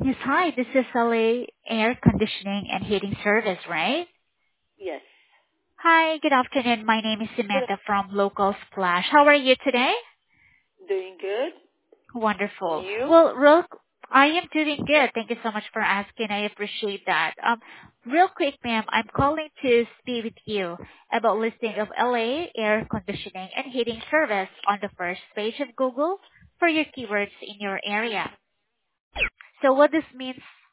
Yes, hi. This is LA Air Conditioning and Heating Service, right? Yes. Hi, good afternoon. My name is Good. Samantha from Local Splash. How are you today? Doing good. And Wonderful. you? I am doing good. Thank you so much for asking. I appreciate that. Real quick, ma'am, I'm calling to speak with you about listing of LA Air Conditioning and Heating Service on the first page of Google for your keywords in your area. So what this means